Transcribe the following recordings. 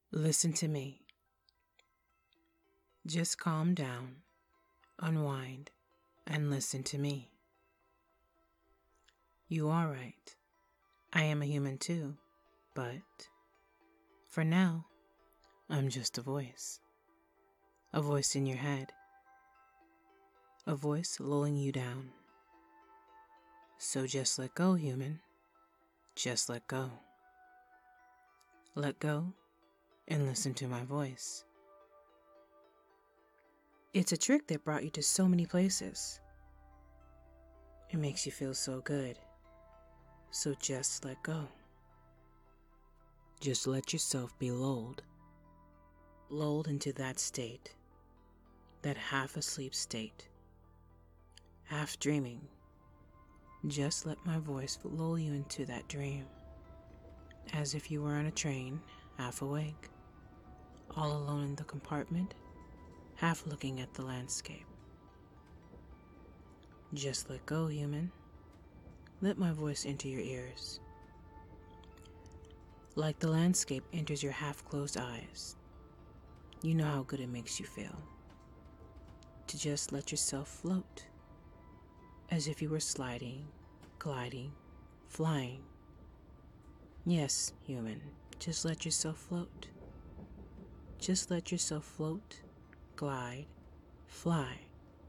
Listen to me. Just calm down, unwind, and listen to me. You are right. I am a human too, but for now, I'm just a voice. A voice in your head. A voice lulling you down. So just let go, human. Just let go. Let go and listen to my voice. It's a trick that brought you to so many places. It makes you feel so good. So just let go. Just let yourself be lulled. Lulled into that state. That half asleep state. Half dreaming. Just let my voice lull you into that dream. As if you were on a train, half awake. All alone in the compartment, half looking at the landscape. Just let go, human. Let my voice enter your ears. Like the landscape enters your half-closed eyes. You know how good it makes you feel. To just let yourself float. As if you were sliding, gliding, flying. Yes, human, just let yourself float. Just let yourself float, glide, fly.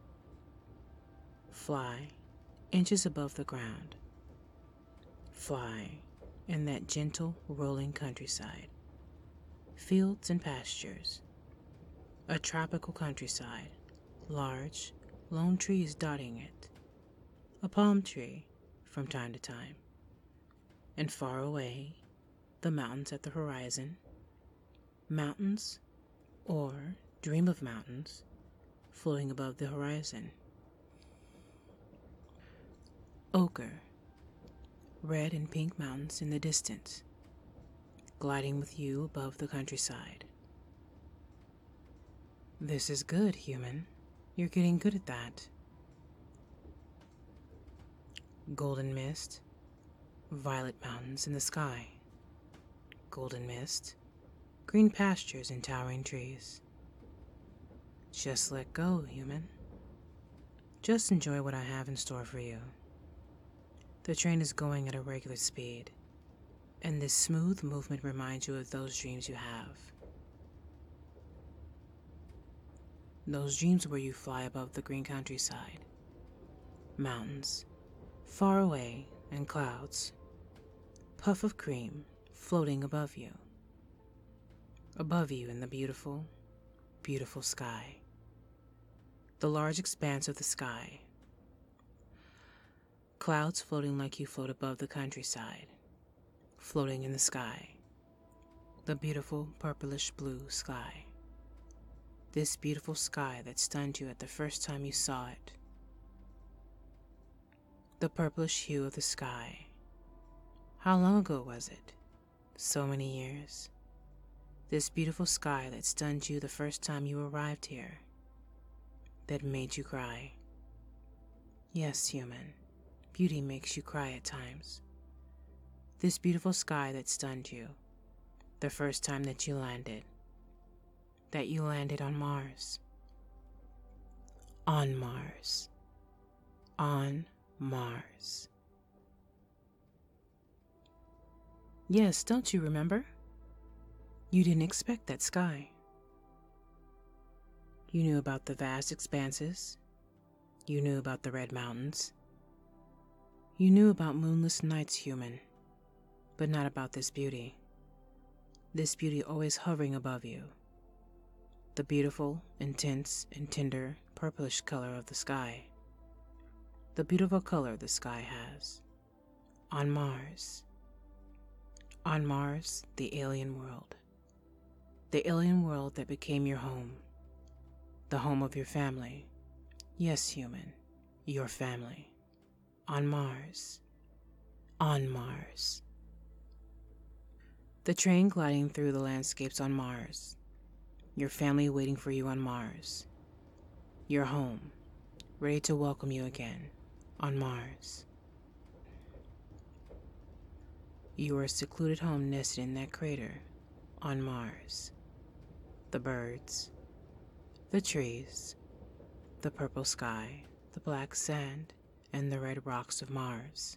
Fly inches above the ground. Fly in that gentle, rolling countryside. Fields and pastures. A tropical countryside, large, lone trees dotting it. A palm tree from time to time. And far away, the mountains at the horizon. Mountains, or dream of mountains, floating above the horizon. Ochre, red and pink mountains in the distance, gliding with you above the countryside. This is good, human. You're getting good at that. Golden mist, violet mountains in the sky. Golden mist, green pastures and towering trees. Just let go, human. Just enjoy what I have in store for you. The train is going at a regular speed, and this smooth movement reminds you of those dreams you have. Those dreams where you fly above the green countryside, mountains, far away, and clouds, puff of cream floating above you. Above you in the beautiful, beautiful sky. The large expanse of the sky. Clouds floating like you float above the countryside, floating in the sky. The beautiful purplish blue sky. This beautiful sky that stunned you at the first time you saw it. The purplish hue of the sky. How long ago was it? So many years. This beautiful sky that stunned you the first time you arrived here. That made you cry. Yes, human. Beauty makes you cry at times. This beautiful sky that stunned you the first time that you landed. That you landed on Mars. On Mars. On Mars. Yes, don't you remember? You didn't expect that sky. You knew about the vast expanses. You knew about the red mountains. You knew about moonless nights, human, but not about this beauty. This beauty always hovering above you. The beautiful, intense, and tender purplish color of the sky. The beautiful color the sky has. On Mars. On Mars, the alien world. The alien world that became your home. The home of your family. Yes, human, your family. On Mars. On Mars. The train gliding through the landscapes on Mars. Your family waiting for you on Mars. Your home, ready to welcome you again on Mars. You are a secluded home nested in that crater on Mars. The birds, the trees, the purple sky, the black sand, and the red rocks of Mars.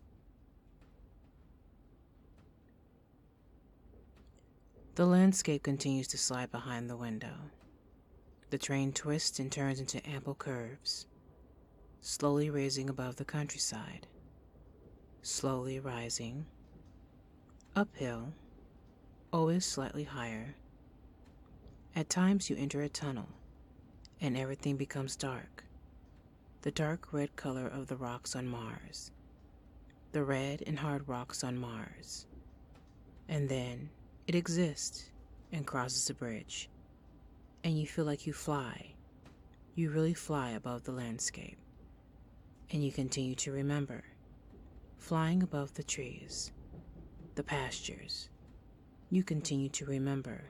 The landscape continues to slide behind the window. The train twists and turns into ample curves, slowly raising above the countryside, slowly rising, uphill, always slightly higher. At times you enter a tunnel, and everything becomes dark, the dark red color of the rocks on Mars, the red and hard rocks on Mars. And then it exists and crosses a bridge, and you feel like you fly. You really fly above the landscape, and you continue to remember, flying above the trees, the pastures. You continue to remember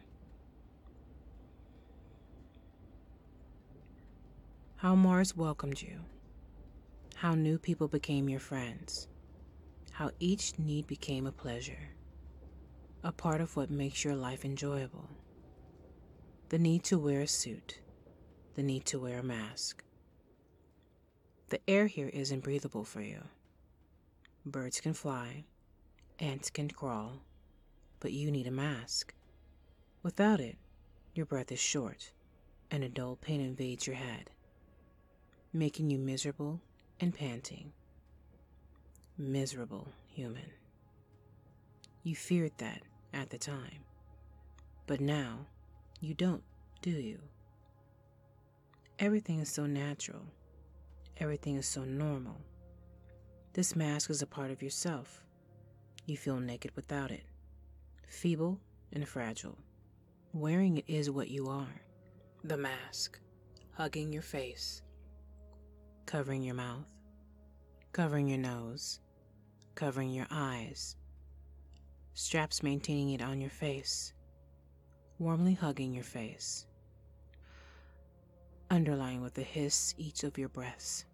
how Mars welcomed you, how new people became your friends, how each need became a pleasure, a part of what makes your life enjoyable. The need to wear a suit, the need to wear a mask. The air here isn't breathable for you. Birds can fly, ants can crawl, but you need a mask. Without it, your breath is short, and a dull pain invades your head, making you miserable and panting. Miserable human. You feared that at the time, but now you don't, do you? Everything is so natural. Everything is so normal. This mask is a part of yourself. You feel naked without it, feeble and fragile. Wearing it is what you are. The mask, hugging your face, covering your mouth, covering your nose, covering your eyes, straps maintaining it on your face, warmly hugging your face, underlying with a hiss each of your breaths,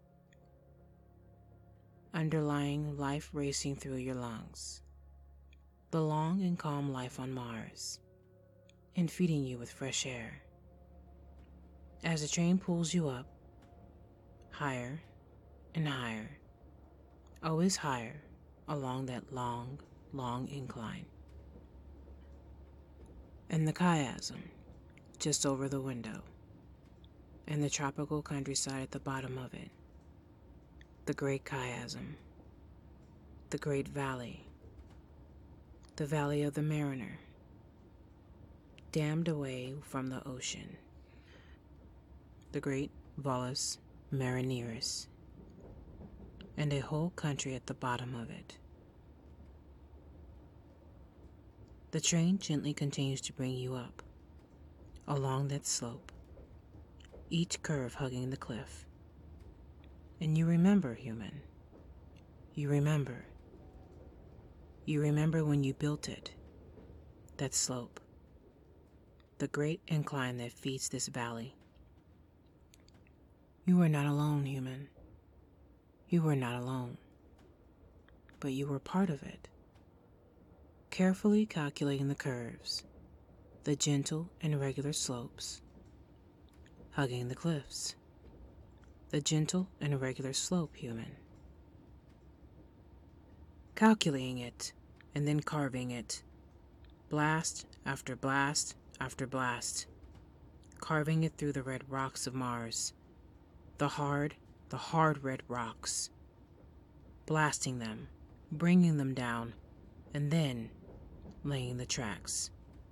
underlying life racing through your lungs, the long and calm life on Mars, and feeding you with fresh air. As the train pulls you up, higher and higher, always higher along that long, long incline. And the chiasm just over the window, and the tropical countryside at the bottom of it. The great chiasm, the great valley, the valley of the mariner, dammed away from the ocean, the great Valles Marineris, and a whole country at the bottom of it. The train gently continues to bring you up, along that slope, each curve hugging the cliff. And you remember, human. You remember. You remember when you built it, that slope, the great incline that feeds this valley. You were not alone, human. You were not alone. But you were part of it. Carefully calculating the curves, the gentle and regular slopes, hugging the cliffs, the gentle and regular slope, human. Calculating it, and then carving it, blast after blast after blast, carving it through the red rocks of Mars, the hard red rocks, blasting them, bringing them down, and then laying the tracks.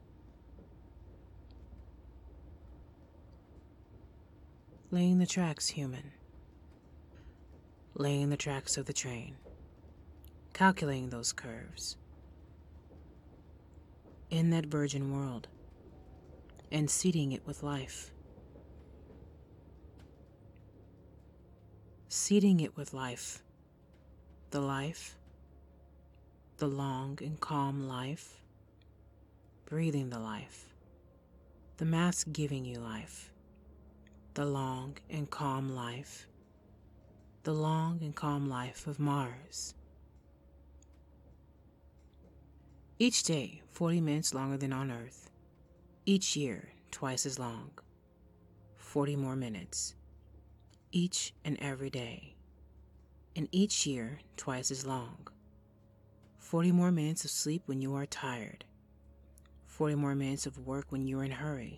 Laying the tracks, human. Laying the tracks of the train. Calculating those curves. In that virgin world. And seeding it with life. Seeding it with life. The life. The long and calm life. Breathing the life. The mask giving you life. The long and calm life. The long and calm life of Mars. Each day, 40 minutes longer than on Earth. Each year, twice as long. 40 more minutes. Each and every day. And each year, twice as long. 40 more minutes of sleep when you are tired. 40 more minutes of work when you're in a hurry.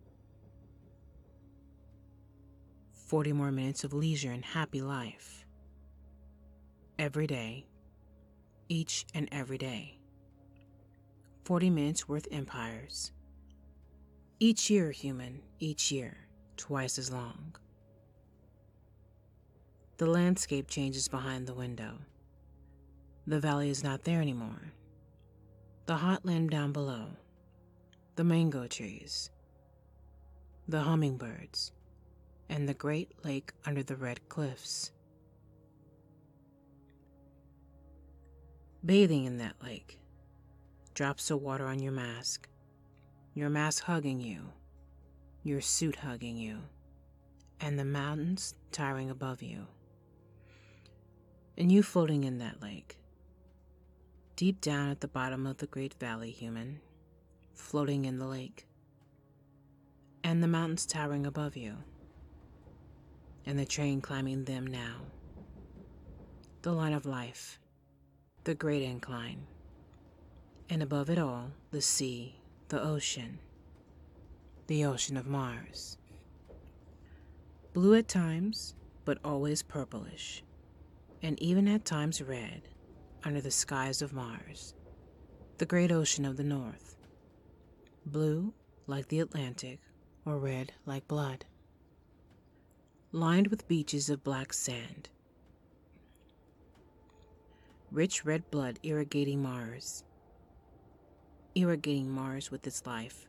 40 more minutes of leisure and happy life. Every day. Each and every day. 40 minutes worth empires. Each year, human, each year, twice as long. The landscape changes behind the window. The valley is not there anymore. The hot land down below. The mango trees. The hummingbirds. And the great lake under the red cliffs. Bathing in that lake. Drops of water on your mask. Your mask hugging you. Your suit hugging you. And the mountains towering above you. And you floating in that lake. Deep down at the bottom of the great valley, human. Floating in the lake. And the mountains towering above you. And the train climbing them now. The line of life. The great incline. And above it all, the sea, the ocean of Mars. Blue at times, but always purplish, and even at times red, under the skies of Mars, the great ocean of the north. Blue like the Atlantic, or red like blood. Lined with beaches of black sand. Rich red blood irrigating Mars with its life.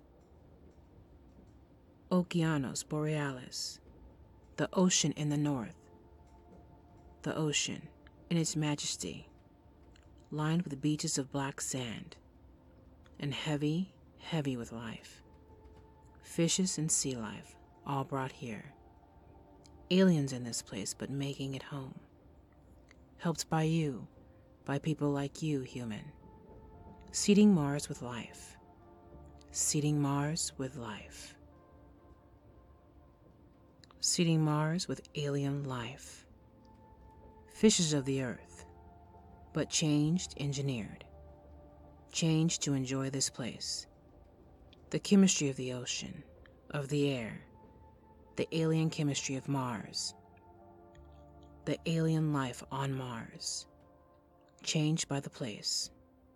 Okeanos Borealis, the ocean in the north, the ocean in its majesty, lined with beaches of black sand, and heavy, heavy with life. Fishes and sea life, all brought here. Aliens in this place, but making it home. Helped by you, by people like you, human. Seeding Mars with life. Seeding Mars with life. Seeding Mars with alien life. Fishes of the earth, but changed, engineered. Changed to enjoy this place. The chemistry of the ocean, of the air, the alien chemistry of Mars. The alien life on Mars. Changed by the place.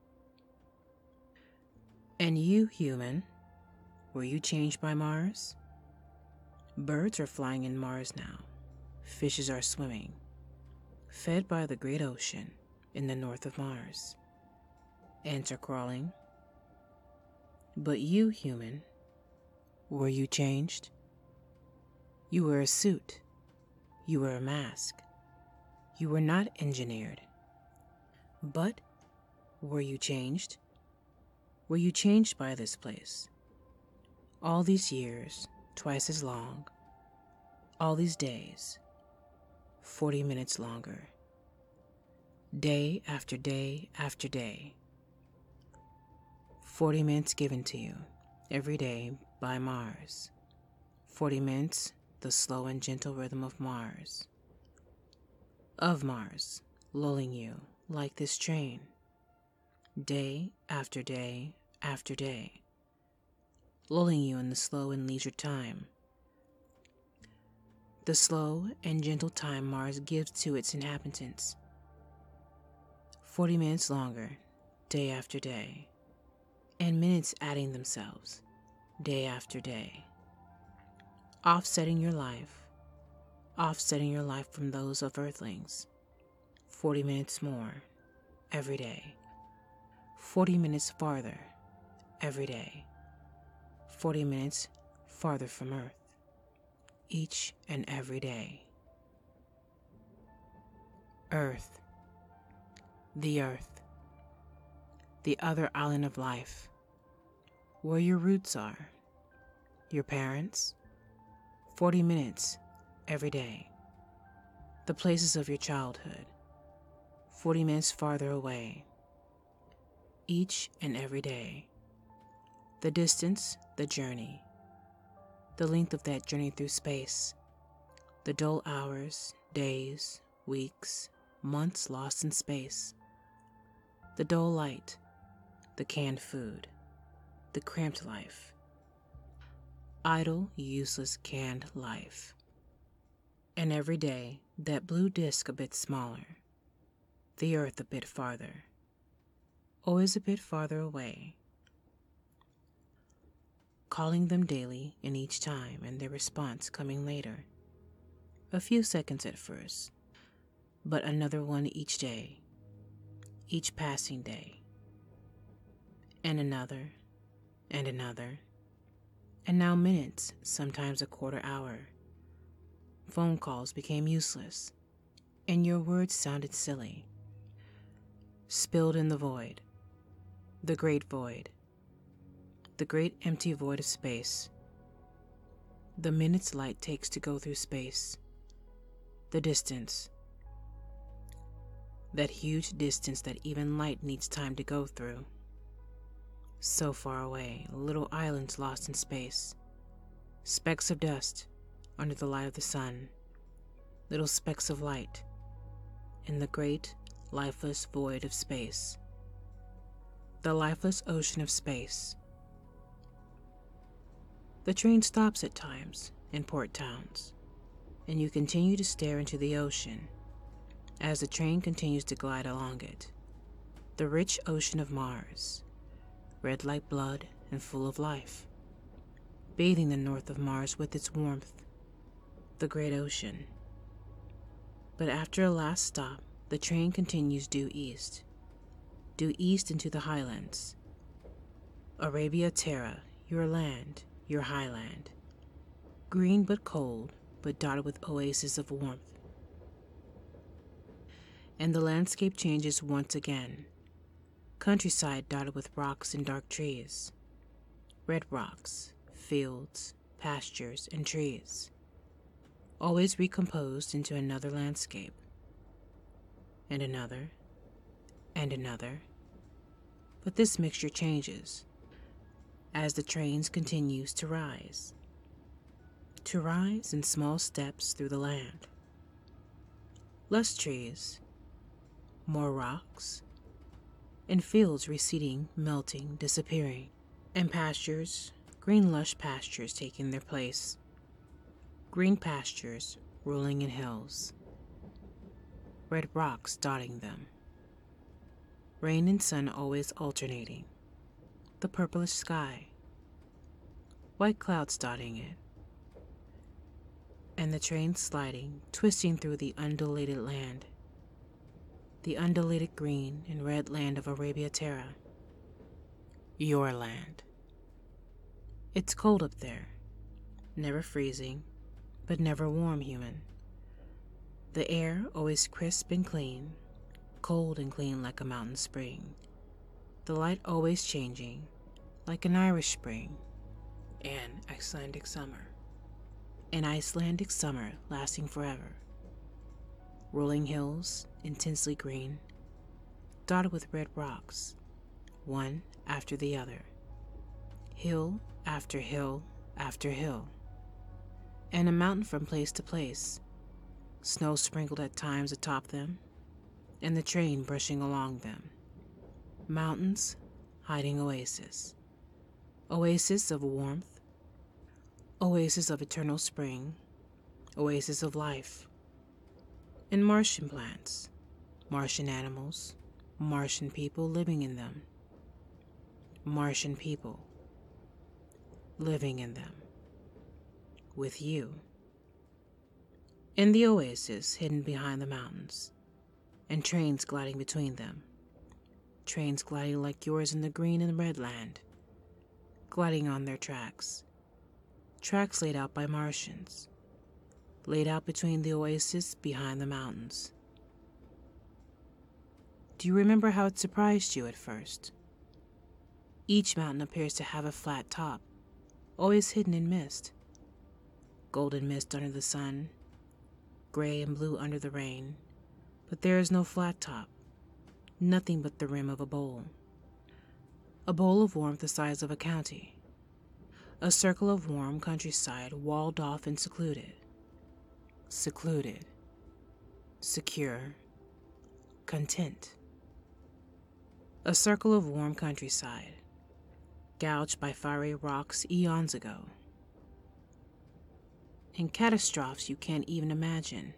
And you, human, were you changed by Mars? Birds are flying in Mars now. Fishes are swimming, fed by the great ocean in the north of Mars. Ants are crawling. But you, human, were you changed? You were a suit. You were a mask. You were not engineered. But were you changed? Were you changed by this place? All these years, twice as long. All these days, 40 minutes longer. Day after day after day. 40 minutes given to you, every day by Mars. 40 minutes, the slow and gentle rhythm of Mars. Of Mars, lulling you like this train. Day after day after day, lulling you in the slow and leisure time. The slow and gentle time Mars gives to its inhabitants. 40 minutes longer, day after day, and minutes adding themselves, day after day. Offsetting your life from those of Earthlings. 40 minutes more, every day. 40 minutes farther, every day. 40 minutes farther from Earth, each and every day. Earth, the other island of life, where your roots are, your parents. 40 minutes every day. The places of your childhood, 40 minutes farther away. each and every day. The distance, the journey, the length of that journey through space, the dull hours, days, weeks, months lost in space, the dull light, the canned food, the cramped life, idle, useless, canned life. And every day, that blue disk a bit smaller, the earth a bit farther, always a bit farther away, calling them daily and each time, and their response coming later. A few seconds at first, but another one each day, each passing day, and another, and another, and now minutes, sometimes a quarter hour. Phone calls became useless, and your words sounded silly. Spilled in the void, the great empty void of space. The minute's light takes to go through space. The distance, that huge distance that even light needs time to go through. So far away, little islands lost in space, specks of dust under the light of the sun, little specks of light in the great, lifeless void of space, the lifeless ocean of space. The train stops at times in port towns, and you continue to stare into the ocean as the train continues to glide along it. The rich ocean of Mars, red like blood and full of life, bathing the north of Mars with its warmth, the great ocean. But after a last stop, the train continues due east into the highlands. Arabia Terra, your land, your highland, green but cold, but dotted with oases of warmth. And the landscape changes once again. Countryside dotted with rocks and dark trees, red rocks, fields, pastures, and trees, always recomposed into another landscape, and another, and another. But this mixture changes as the train continues to rise in small steps through the land. Less trees, more rocks, and fields receding, melting, disappearing, and pastures, green lush pastures taking their place, green pastures rolling in hills, red rocks dotting them, rain and sun always alternating, the purplish sky, white clouds dotting it, and the train sliding, twisting through the undulated land, the undulated green and red land of Arabia Terra, your land. It's cold up there, never freezing, but never warm, human. The air always crisp and clean, cold and clean like a mountain spring. The light always changing, like an Irish spring, an Icelandic summer. An Icelandic summer lasting forever. Rolling hills, intensely green, dotted with red rocks, one after the other. Hill after hill after hill. And a mountain from place to place, snow sprinkled at times atop them, and the train brushing along them. Mountains hiding oases. Oasis of warmth, oasis of eternal spring, oasis of life. And Martian plants, Martian animals, Martian people living in them. Martian people living in them. With you. In the oasis hidden behind the mountains, and trains gliding between them. Trains gliding like yours in the green and red land, gliding on their tracks. Tracks laid out by Martians, laid out between the oasis behind the mountains. Do you remember how it surprised you at first? Each mountain appears to have a flat top, always hidden in mist. Golden mist under the sun, gray and blue under the rain, but there is no flat top, nothing but the rim of a bowl. A bowl of warmth the size of a county. A circle of warm countryside walled off and secluded. Secluded. Secure. Content. A circle of warm countryside, gouged by fiery rocks eons ago. And catastrophes you can't even imagine.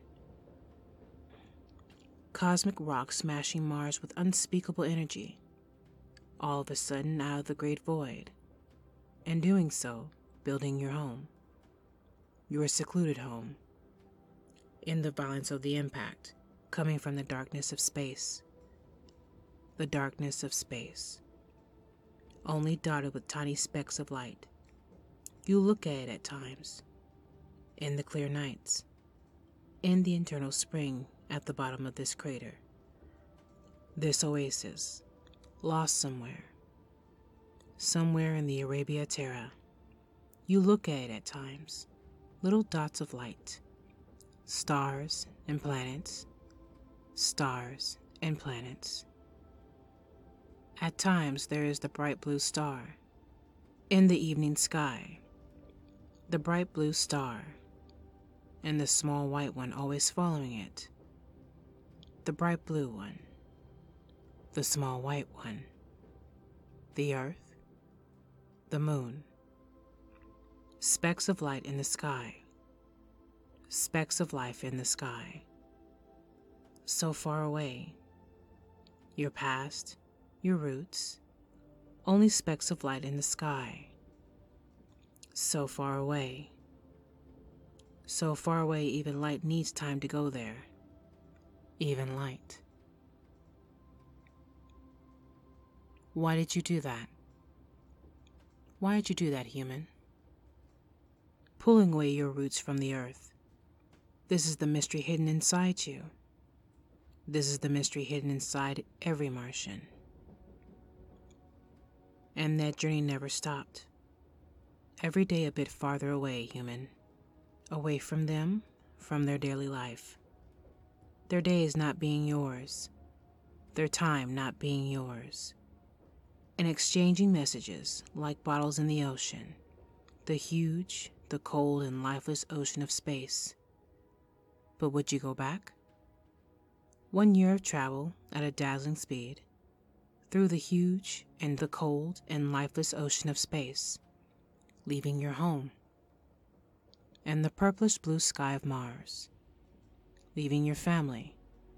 Cosmic rocks smashing Mars with unspeakable energy, all of a sudden out of the great void, and doing so, building your home. Your secluded home. In the violence of the impact, coming from the darkness of space. The darkness of space. Only dotted with tiny specks of light. You look at it at times. In the clear nights. In the eternal spring at the bottom of this crater. This oasis, lost somewhere. Somewhere in the Arabia Terra. You look at it at times. Little dots of light. Stars and planets. Stars and planets. At times there is the bright blue star. In the evening sky. The bright blue star. And the small white one always following it. The bright blue one. The small white one. The earth. The moon. Specks of light in the sky. Specks of life in the sky. So far away. Your past, your roots, only specks of light in the sky. So far away. So far away even light needs time to go there. Even light. Why did you do that? Why did you do that, human? Pulling away your roots from the earth. This is the mystery hidden inside you. This is the mystery hidden inside every Martian. And that journey never stopped. Every day a bit farther away, human. Away from them, from their daily life. Their days not being yours. Their time not being yours. And exchanging messages like bottles in the ocean. The huge, the cold and lifeless ocean of space. But would you go back? 1 year of travel at a dazzling speed. Through the huge and the cold and lifeless ocean of space. Leaving your home. And the purplish blue sky of Mars. Leaving your family.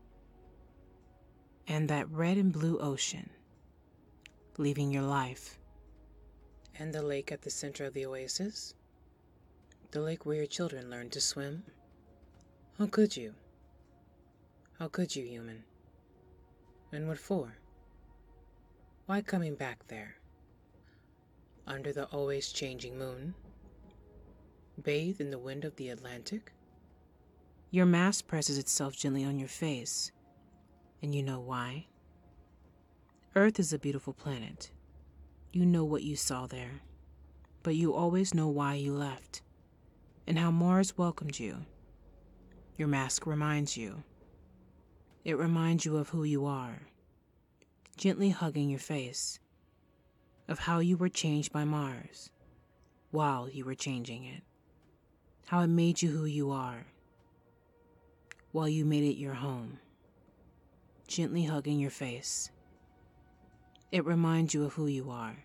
And that red and blue ocean. Leaving your life. And the lake at the center of the oasis? The lake where your children learned to swim? How could you? How could you, human? And what for? Why coming back there? Under the always changing moon? Bathe in the wind of the Atlantic? Your mask presses itself gently on your face, and you know why? Earth is a beautiful planet. You know what you saw there, but you always know why you left, and how Mars welcomed you. Your mask reminds you. It reminds you of who you are, gently hugging your face, of how you were changed by Mars, while you were changing it, how it made you who you are, while you made it your home, gently hugging your face. It reminds you of who you are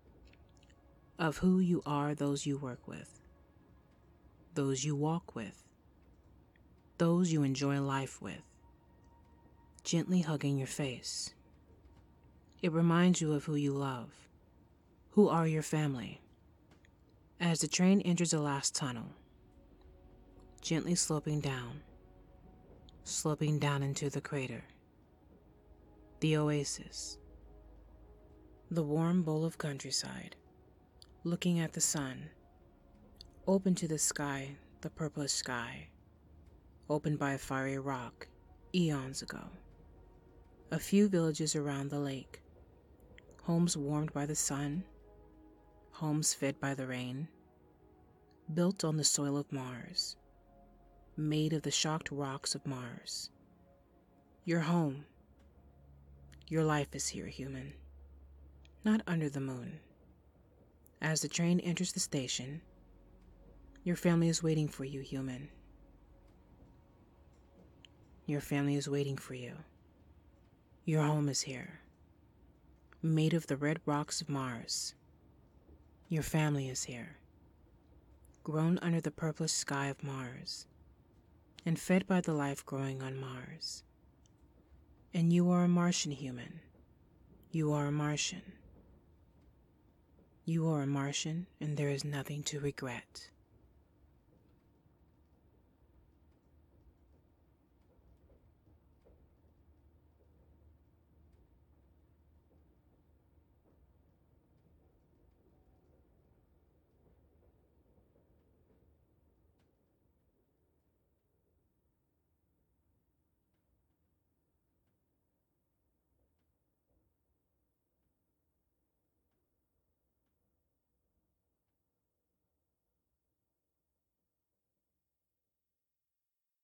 those you work with, those you walk with, those you enjoy life with, gently hugging your face. It reminds you of who you love, who are your family. As the train enters the last tunnel, gently sloping down into the crater, the oasis, the warm bowl of countryside, looking at the sun, open to the sky, the purplish sky, opened by a fiery rock eons ago. A few villages around the lake, homes warmed by the sun, homes fed by the rain, built on the soil of Mars, made of the shocked rocks of Mars. Your home, your life is here, human. not under the moon. As the train enters the station, your family is waiting for you, human. Your family is waiting for you. Your home is here, made of the red rocks of Mars. Your family is here, grown under the purplish sky of Mars, and fed by the life growing on Mars. And you are a Martian, human. You are a Martian. You are a Martian, and there is nothing to regret.